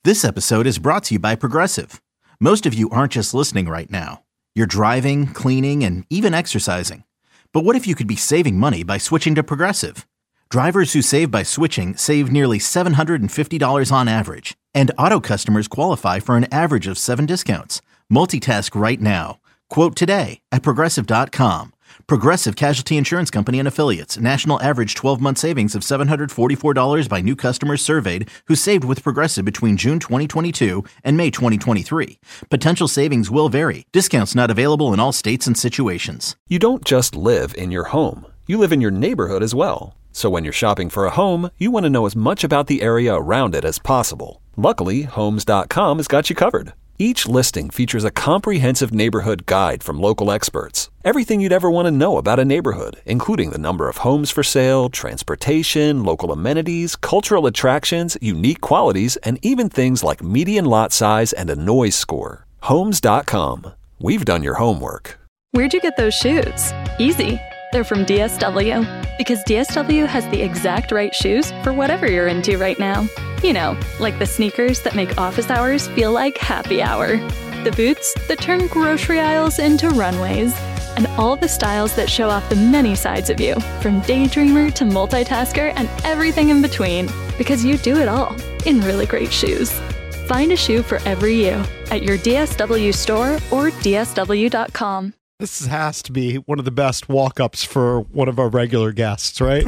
This episode is brought to you by Progressive. Most of you aren't just listening right now. You're driving, cleaning, and even exercising. But what if you could be saving money by switching to Progressive? Drivers who save by switching save nearly $750 on average. And auto customers qualify for an average of 7 discounts. Multitask right now. Quote today at Progressive.com. Progressive Casualty Insurance Company and Affiliates. National average 12-month savings of $744 by new customers surveyed who saved with Progressive between June 2022 and May 2023. Potential savings will vary. Discounts not available in all states and situations. You don't just live in your home. You live in your neighborhood as well. So when you're shopping for a home, you want to know as much about the area around it as possible. Luckily, Homes.com has got you covered. Each listing features a comprehensive neighborhood guide from local experts. Everything you'd ever want to know about a neighborhood, including the number of homes for sale, transportation, local amenities, cultural attractions, unique qualities, and even things like median lot size and a noise score. Homes.com. We've done your homework. Where'd you get those shoes? Easy. They're from DSW. Because DSW has the exact right shoes for whatever you're into right now. You know, like the sneakers that make office hours feel like happy hour. The boots that turn grocery aisles into runways. And all the styles that show off the many sides of you, from daydreamer to multitasker and everything in between. Because you do it all in really great shoes. Find a shoe for every you at your DSW store or DSW.com. This has to be one of the best walk-ups for one of our regular guests, right?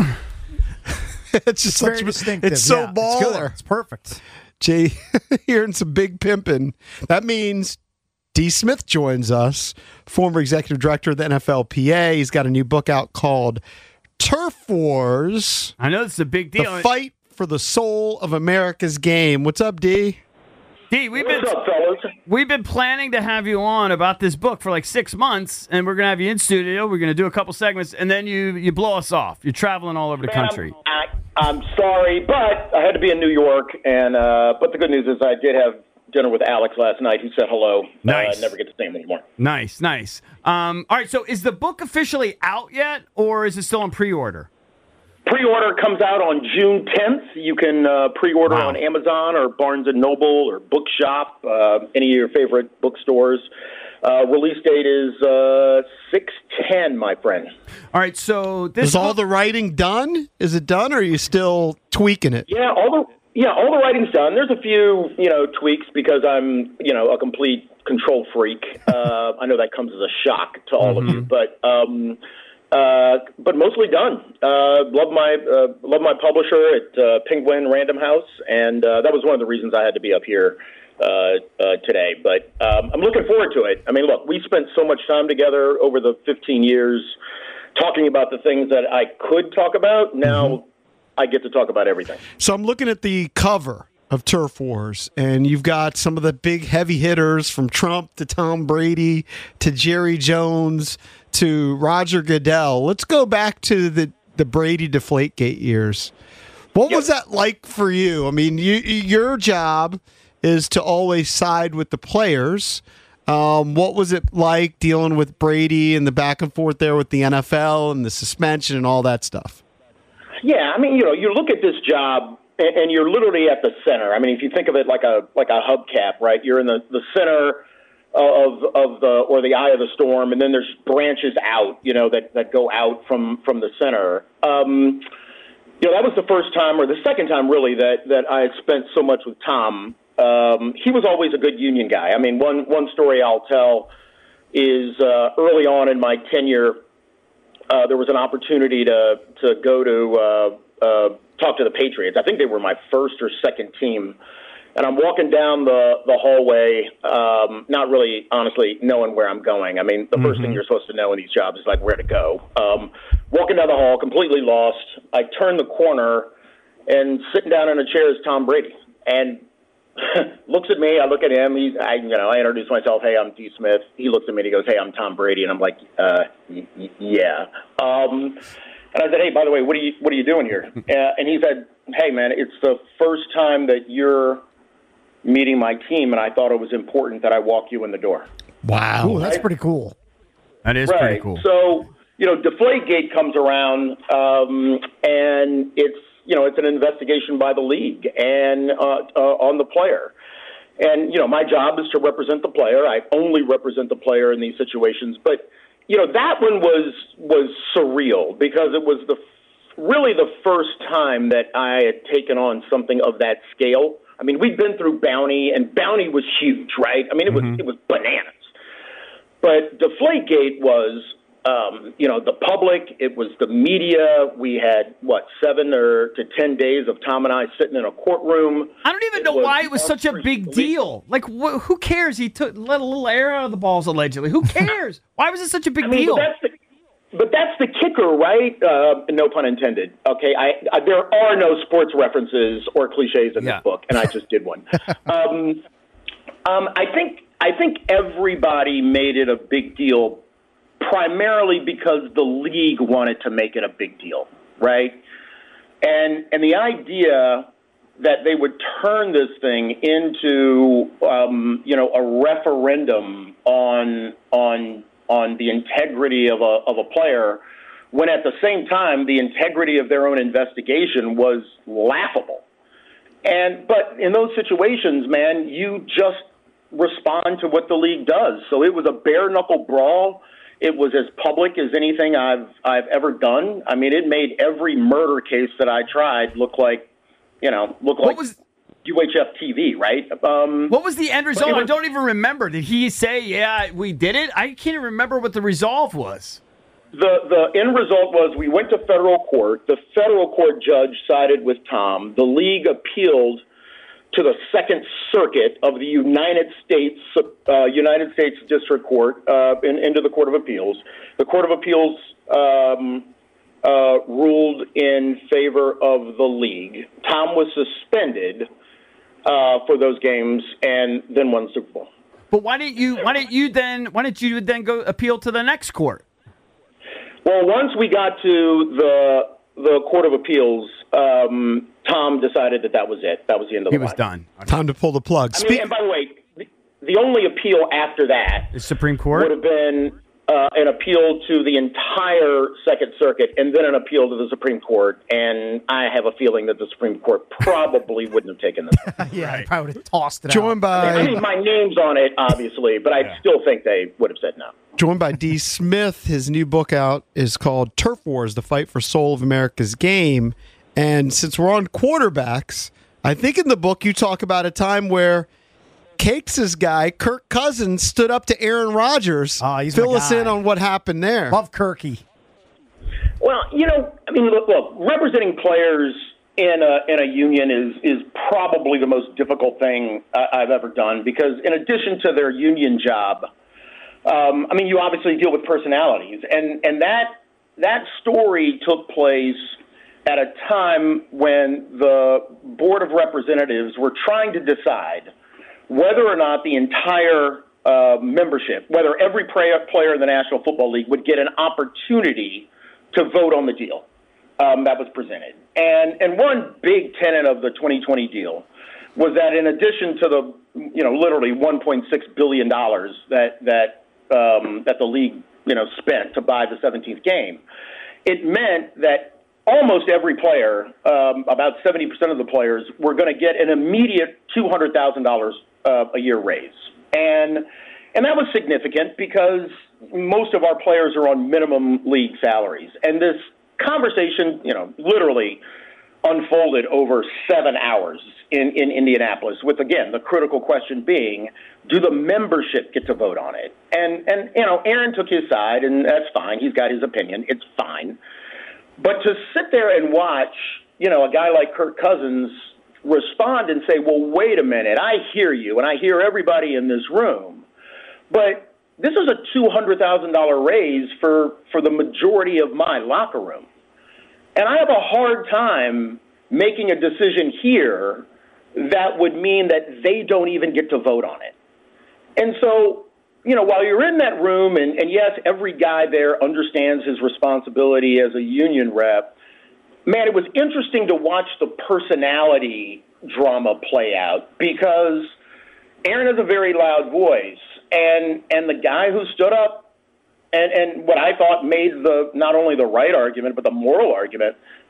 It's just very distinctive. It's so yeah, baller. It's perfect. Jay, hearing some big pimping. That means D. Smith joins us, former executive director of the NFLPA. He's got a new book out called Turf Wars. I know this is a big deal. The fight for the soul of America's game. What's up, D? D, What's up, fellas? We've been planning to have you on about this book for like 6 months, and we're going to have you in studio. We're going to do a couple segments, and then you blow us off. You're traveling all over the country. I'm sorry, but I had to be in New York, and but the good news is I did have dinner with Alex last night, who said hello. Nice. Never get to see him anymore. Nice. All right, so is the book officially out yet, or is it still on pre-order? Pre-order comes out on June 10th. You can pre-order on Amazon or Barnes & Noble or Bookshop, any of your favorite bookstores. Release date is 6/10, my friend. All right, so this is all the writing done? Is it done, or are you still tweaking it? Yeah, all the writing's done. There's a few, tweaks because I'm, a complete control freak. I know that comes as a shock to all of you, but mostly done. Love my publisher at Penguin Random House, and that was one of the reasons I had to be up here today. But I'm looking forward to it. I mean, look, we spent so much time together over the 15 years talking about the things that I could talk about. Now I get to talk about everything. So I'm looking at the cover of Turf Wars, and you've got some of the big heavy hitters from Trump to Tom Brady to Jerry Jones to Roger Goodell. Let's go back to the Brady Deflategate years. What was that like for you? I mean, your job is to always side with the players. What was it like dealing with Brady and the back and forth there with the NFL and the suspension and all that stuff? Yeah, I mean, you look at this job and you're literally at the center. I mean, if you think of it like a hubcap, right? You're in the center of the eye of the storm, and then there's branches out, that go out from the center. That was the first time, or the second time really, that I had spent so much with Tom. He was always a good union guy. I mean, one story I'll tell is early on in my tenure, there was an opportunity to go to talk to the Patriots. I think they were my first or second team. And I'm walking down the hallway, not really, honestly, knowing where I'm going. I mean, the first thing you're supposed to know in these jobs is, like, where to go. Walking down the hall, completely lost. I turn the corner, and sitting down in a chair is Tom Brady. And looks at me. I look at him. I introduce myself. Hey, I'm D. Smith. He looks at me and he goes, hey, I'm Tom Brady. And I'm like, yeah. And I said, hey, by the way, what are you doing here? And he said, hey, man, it's the first time that you're meeting my team, and I thought it was important that I walk you in the door. Wow. Ooh, that's pretty cool. That is pretty cool. So, Deflategate comes around, and it's it's an investigation by the league and on the player. And, my job is to represent the player. I only represent the player in these situations. But, that one was surreal because it was really the first time that I had taken on something of that scale. I mean, we'd been through Bounty, and Bounty was huge, right? I mean, it was bananas. But Deflategate was, the public. It was the media. We had, 7 to 10 days of Tom and I sitting in a courtroom. I don't even know why it was such a big deal. Like, who cares? He let a little air out of the balls, allegedly. Who cares? Why was it such a big deal? But that's the kicker, right? No pun intended. Okay, there are no sports references or cliches in this book, and I just did one. I think everybody made it a big deal, primarily because the league wanted to make it a big deal, right? And the idea that they would turn this thing into a referendum on the integrity of a player, when at the same time the integrity of their own investigation was laughable. But in those situations, man, you just respond to what the league does. So it was a bare knuckle brawl. It was as public as anything I've ever done. I mean, it made every murder case that I tried look like UHF TV, right? What was the end result? I don't even remember. Did he say, yeah, we did it? I can't even remember what the resolve was. The end result was we went to federal court. The federal court judge sided with Tom. The league appealed to the Second Circuit of the United States District Court into the Court of Appeals. The Court of Appeals ruled in favor of the league. Tom was suspended for those games and then won the Super Bowl. But why didn't you then go appeal to the next court? Well, once we got to the Court of Appeals, Tom decided that was it. That was the end of the line. He was done. Time to pull the plug. And by the way, the only appeal after that, the Supreme Court, would have been an appeal to the entire Second Circuit and then an appeal to the Supreme Court. And I have a feeling that the Supreme Court probably wouldn't have taken this. Yeah, right. Probably would have tossed it Joined out. by, my name's on it, obviously, but I still think they would have said no. Joined by D. Smith. His new book out is called Turf Wars, The Fight for Soul of America's Game. And since we're on quarterbacks, I think in the book you talk about a time where Cakes' guy, Kirk Cousins, stood up to Aaron Rodgers. Fill us in on what happened there. Love Kirky. Well, look, representing players in a union is probably the most difficult thing I've ever done because in addition to their union job, you obviously deal with personalities, and that story took place at a time when the Board of Representatives were trying to decide whether or not the entire membership, whether every player in the National Football League would get an opportunity to vote on the deal that was presented. And one big tenet of the 2020 deal was that in addition to the literally $1.6 billion that the league spent to buy the 17th game, it meant that almost every player, about 70% of the players, were going to get an immediate $200,000 a year raise. And that was significant because most of our players are on minimum league salaries. And this conversation, literally unfolded over 7 hours in Indianapolis with, again, the critical question being, do the membership get to vote on it? And Aaron took his side, and that's fine. He's got his opinion. It's fine. But to sit there and watch, a guy like Kirk Cousins respond and say, well, wait a minute, I hear you, and I hear everybody in this room, but this is a $200,000 raise for the majority of my locker room. And I have a hard time making a decision here that would mean that they don't even get to vote on it. And so, while you're in that room, and yes, every guy there understands his responsibility as a union rep, man, it was interesting to watch the personality drama play out because Aaron has a very loud voice, and the guy who stood up and what I thought made not only the right argument, but the moral argument,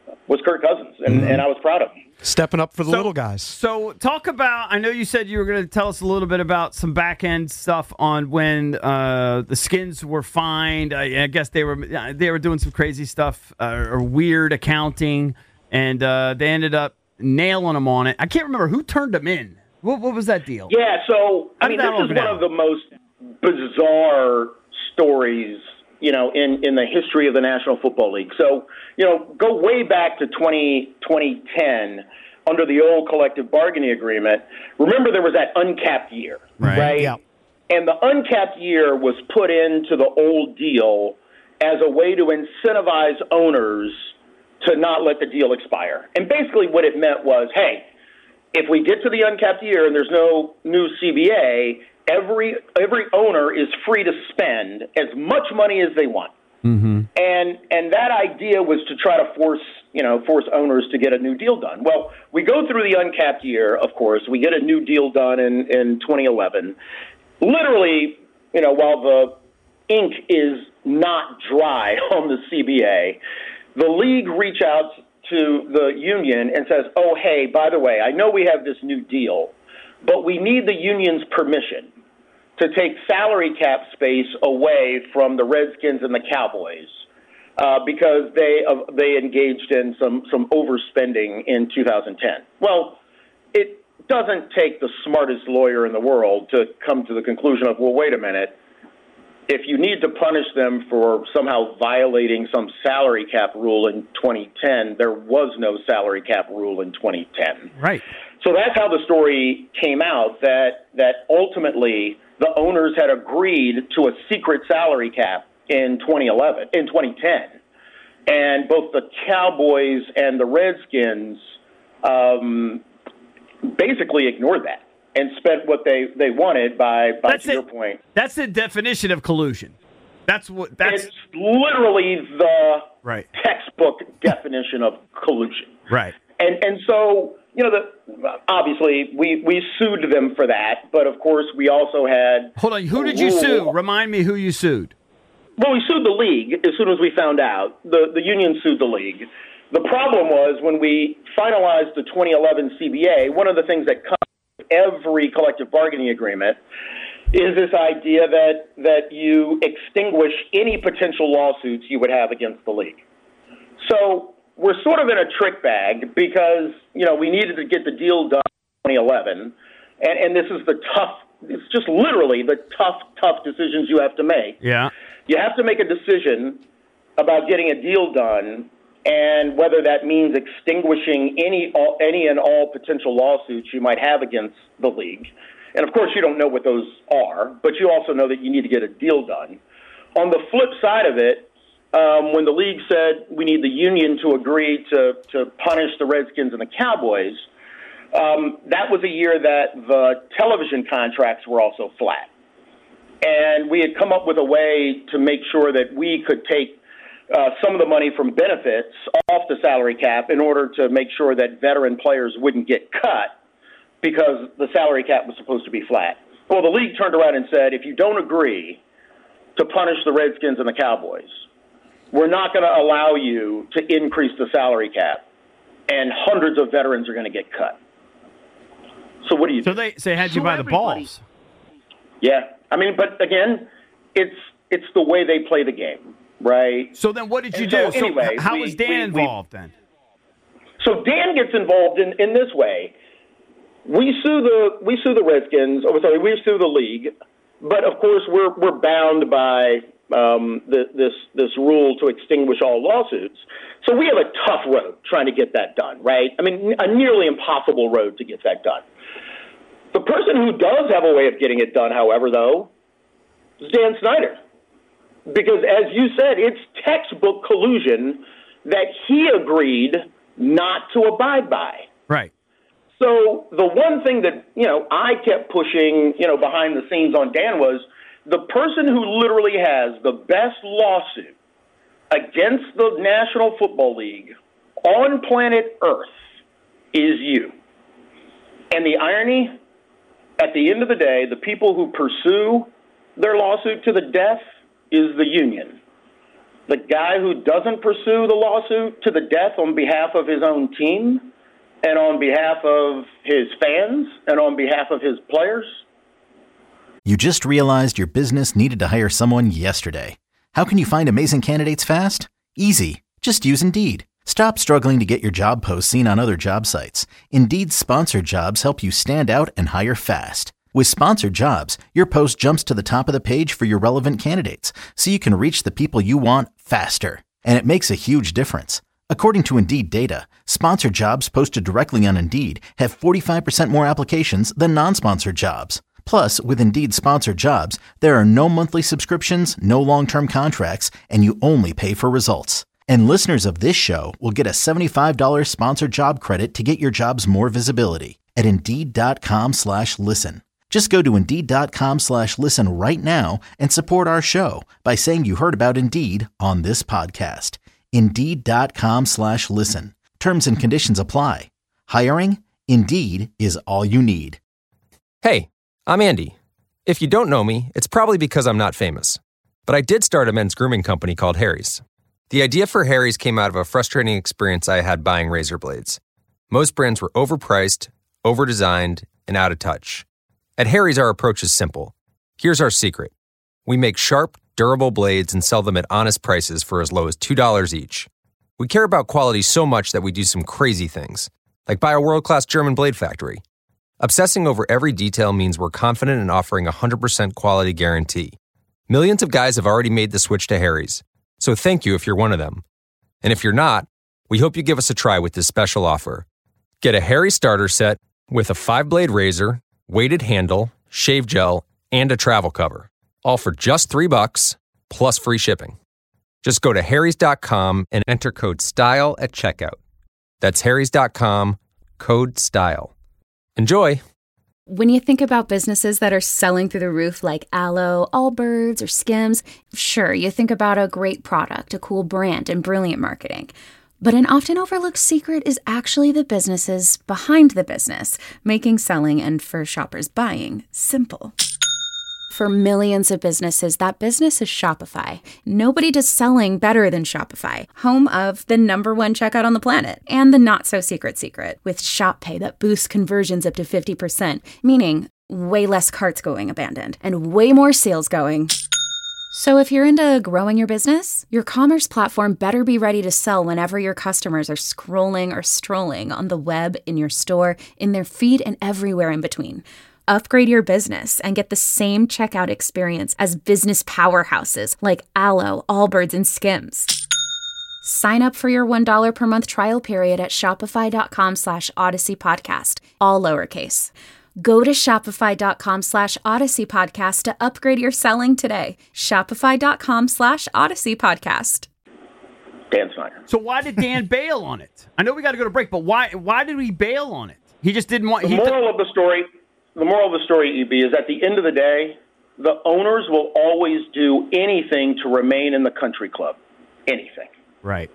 was Kirk Cousins, and I was proud of him. Stepping up for the little guys. So talk about, I know you said you were going to tell us a little bit about some back-end stuff on when the Skins were fined. I guess they were doing some crazy stuff or weird accounting, and they ended up nailing them on it. I can't remember who turned them in. What was that deal? Yeah, so, I mean, this is one of the most bizarre stories, in the history of the National Football League. So, go way back to 2010 under the old collective bargaining agreement. Remember, there was that uncapped year, right? Yeah. And the uncapped year was put into the old deal as a way to incentivize owners to not let the deal expire. And basically what it meant was, hey, if we get to the uncapped year and there's no new CBA, every owner is free to spend as much money as they want. Mm-hmm. And that idea was to try to force owners to get a new deal done. Well, we go through the uncapped year, of course. We get a new deal done in 2011. Literally, while the ink is not dry on the CBA, the league reach out to the union and says, oh, hey, by the way, I know we have this new deal, but we need the union's permission to take salary cap space away from the Redskins and the Cowboys because they engaged in some overspending in 2010. Well, it doesn't take the smartest lawyer in the world to come to the conclusion of, well, wait a minute. If you need to punish them for somehow violating some salary cap rule in 2010, there was no salary cap rule in 2010. Right. So that's how the story came out, that ultimately the owners had agreed to a secret salary cap in 2010. And both the Cowboys and the Redskins basically ignored that and spent what they wanted by to your point. That's the definition of collusion. It's literally the textbook definition of collusion. Right. And so, obviously we sued them for that, but of course we also had... Hold on, who did you sue? Remind me who you sued. Well, we sued the league as soon as we found out. The union sued the league. The problem was when we finalized the 2011 CBA, one of the things that comes with every collective bargaining agreement is this idea that you extinguish any potential lawsuits you would have against the league. So we're sort of in a trick bag because, we needed to get the deal done in 2011, and this is it's just literally the tough decisions you have to make. Yeah. You have to make a decision about getting a deal done and whether that means extinguishing any and all potential lawsuits you might have against the league. And, of course, you don't know what those are, but you also know that you need to get a deal done. On the flip side of it, when the league said we need the union to agree to punish the Redskins and the Cowboys, that was a year that the television contracts were also flat. And we had come up with a way to make sure that we could take some of the money from benefits off the salary cap in order to make sure that veteran players wouldn't get cut because the salary cap was supposed to be flat. Well, the league turned around and said, if you don't agree to punish the Redskins and the Cowboys, we're not going to allow you to increase the salary cap, and hundreds of veterans are going to get cut. So what do you do? So they had you by the balls. Yeah. I mean, but again, it's the way they play the game, right? So then what did you do? So anyway, how was Dan involved then? So Dan gets involved in this way. We sue the Redskins. We sue the league, but of course we're bound by this rule to extinguish all lawsuits. So we have a tough road trying to get that done, right? I mean, a nearly impossible road to get that done. The person who does have a way of getting it done, however, though, is Dan Snyder. Because, as you said, it's textbook collusion that he agreed not to abide by. Right. So the one thing that, I kept pushing, behind the scenes on Dan was the person who literally has the best lawsuit against the National Football League on planet Earth is you. And the irony, at the end of the day, the people who pursue their lawsuit to the death is the union. the guy who doesn't pursue the lawsuit to the death on behalf of his own team and on behalf of his fans and on behalf of his players? You just realized your business needed to hire someone yesterday. How can you find amazing candidates fast? Easy. Just use Indeed. Stop struggling to get your job posts seen on other job sites. Indeed's sponsored jobs help you stand out and hire fast. With sponsored jobs, your post jumps to the top of the page for your relevant candidates, so you can reach the people you want faster. And it makes a huge difference. According to Indeed data, sponsored jobs posted directly on Indeed have 45% more applications than non-sponsored jobs. Plus, with Indeed sponsored jobs, there are no monthly subscriptions, no long-term contracts, and you only pay for results. And listeners of this show will get a $75 sponsored job credit to get your jobs more visibility at Indeed.com/listen. Just go to Indeed.com/listen right now and support our show by saying you heard about Indeed on this podcast. Indeed.com/listen. Terms and conditions apply. Hiring? Indeed is all you need. Hey, I'm Andy. If you don't know me, it's probably because I'm not famous. But I did start a men's grooming company called Harry's. The idea for Harry's came out of a frustrating experience I had buying razor blades. Most brands were overpriced, overdesigned, and out of touch. At Harry's, our approach is simple. Here's our secret. We make sharp, durable blades and sell them at honest prices for as low as $2 each. We care about quality so much that we do some crazy things, like buy a world-class German blade factory. Obsessing over every detail means we're confident in offering a 100% quality guarantee. Millions of guys have already made the switch to Harry's, so thank you if you're one of them. And if you're not, we hope you give us a try with this special offer. Get a Harry's starter set with a 5-blade razor, weighted handle, shave gel, and a travel cover, all for just $3 plus free shipping. Just go to harrys.com and enter code STYLE at checkout. That's harrys.com, code STYLE. Enjoy! When you think about businesses that are selling through the roof like Aloe, Allbirds, or Skims, sure, you think about a great product, a cool brand, and brilliant marketing. But an often overlooked secret is actually the businesses behind the business, making selling and, for shoppers, buying simple. For millions of businesses, that business is Shopify. Nobody does selling better than Shopify, home of the #1 checkout on the planet, and the not-so-secret secret, with Shop Pay that boosts conversions up to 50%, meaning way less carts going abandoned, and way more sales going. So if you're into growing your business, your commerce platform better be ready to sell whenever your customers are scrolling or strolling on the web, in your store, in their feed, and everywhere in between. Upgrade your business and get the same checkout experience as business powerhouses like Aloe, Allbirds, and Skims. Sign up for your $1 per month trial period at shopify.com/Odyssey Podcast, all lowercase. Go to shopify.com/Odyssey Podcast to upgrade your selling today. Shopify.com/Odyssey Podcast. Dan Snyder. So why did Dan bail on it? I know we got to go to break, but why did he bail on it? He just didn't want... The moral of the story, EB, is at the end of the day, the owners will always do anything to remain in the country club. Anything. Right.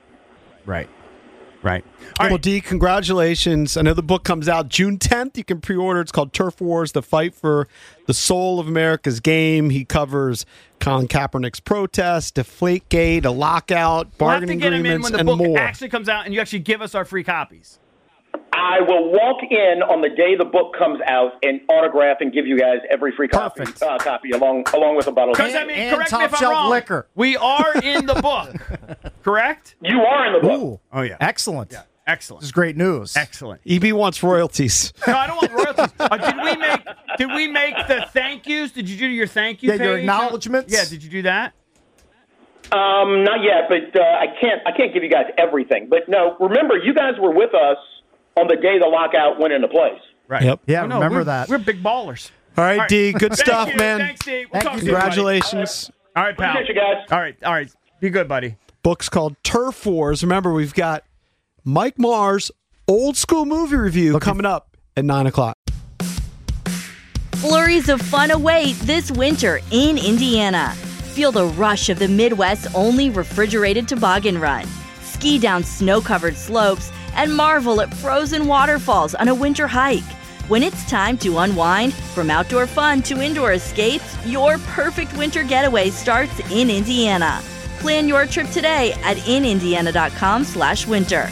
Well, D, congratulations. I know the book comes out June 10th. You can pre-order. It's called Turf Wars, The Fight for the Soul of America's Game. He covers Colin Kaepernick's protest, Deflategate, a lockout, bargaining agreements, and more. We'll have to get him in when the book actually comes out and you actually give us our free copies. I will walk in on the day the book comes out and autograph and give you guys every free copy along with a bottle of correct me if I'm wrong. Liquor. We are in the book, correct? You are in the book. Ooh, oh yeah, excellent. Yeah. Excellent. This is great news. Excellent. EB wants royalties. No, I don't want royalties. Did we make the thank yous? Did you do your thank you page? Your acknowledgments? Yeah, did you do that? Not yet, but I can't give you guys everything. But no, remember, you guys were with us on the day the lockout went into place. Right. Yep. Yeah, remember that. We're big ballers. All right, D, good stuff, man. Thanks, D. We'll talk Congratulations. All right, pal. Appreciate you guys. All right. Be good, buddy. Book's called Turf Wars. Remember, we've got Mike Marr's old school movie review coming up at 9 o'clock. Flurries of fun await this winter in Indiana. Feel the rush of the Midwest's only refrigerated toboggan run. Ski down snow-covered slopes and marvel at frozen waterfalls on a winter hike. When it's time to unwind, from outdoor fun to indoor escapes, your perfect winter getaway starts in Indiana. Plan your trip today at inindiana.com/winter.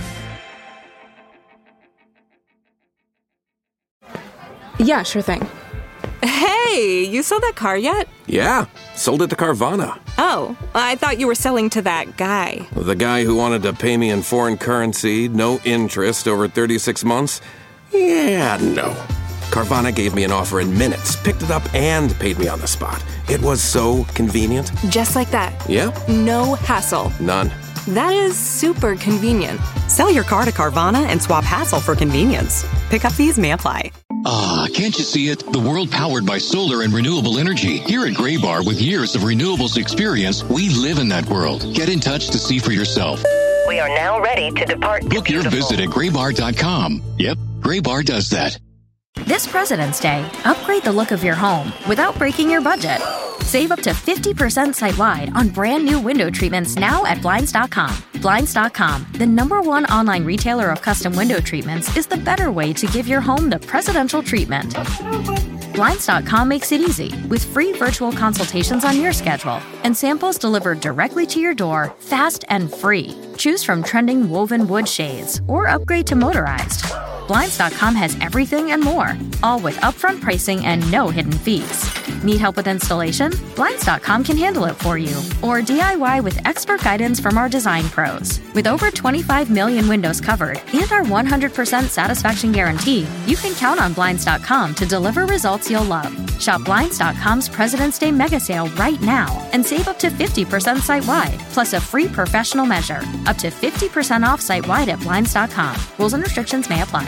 Yeah, sure thing. Hey, you sold that car yet? Yeah, sold it to Carvana. Oh, I thought you were selling to that guy. The guy who wanted to pay me in foreign currency, no interest, over 36 months? Yeah, no. Carvana gave me an offer in minutes, picked it up, and paid me on the spot. It was so convenient. Just like that. Yeah? No hassle. None. That is super convenient. Sell your car to Carvana and swap hassle for convenience. Pickup fees may apply. Ah, can't you see it? The world powered by solar and renewable energy. Here at Graybar, with years of renewables experience, we live in that world. Get in touch to see for yourself. We are now ready to depart. Book your visit at graybar.com. Yep, Graybar does that. This President's Day, upgrade the look of your home without breaking your budget. Save up to 50% site-wide on brand new window treatments now at Blinds.com. Blinds.com, the #1 online retailer of custom window treatments, is the better way to give your home the presidential treatment. Blinds.com makes it easy with free virtual consultations on your schedule and samples delivered directly to your door, fast and free. Choose from trending woven wood shades or upgrade to motorized. Blinds.com has everything and more, all with upfront pricing and no hidden fees. Need help with installation? Blinds.com can handle it for you. Or DIY with expert guidance from our design pros. With over 25 million windows covered and our 100% satisfaction guarantee, you can count on Blinds.com to deliver results you'll love. Shop Blinds.com's President's Day mega sale right now and save up to 50% site-wide, plus a free professional measure. Up to 50% off site-wide at Blinds.com. Rules and restrictions may apply.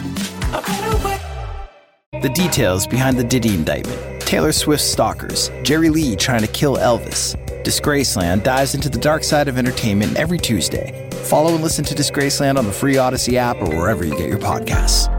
The details behind the Diddy indictment. Taylor Swift's stalkers. Jerry Lee trying to kill Elvis. Disgraceland dives into the dark side of entertainment every Tuesday. Follow and listen to Disgraceland on the free Odyssey app or wherever you get your podcasts.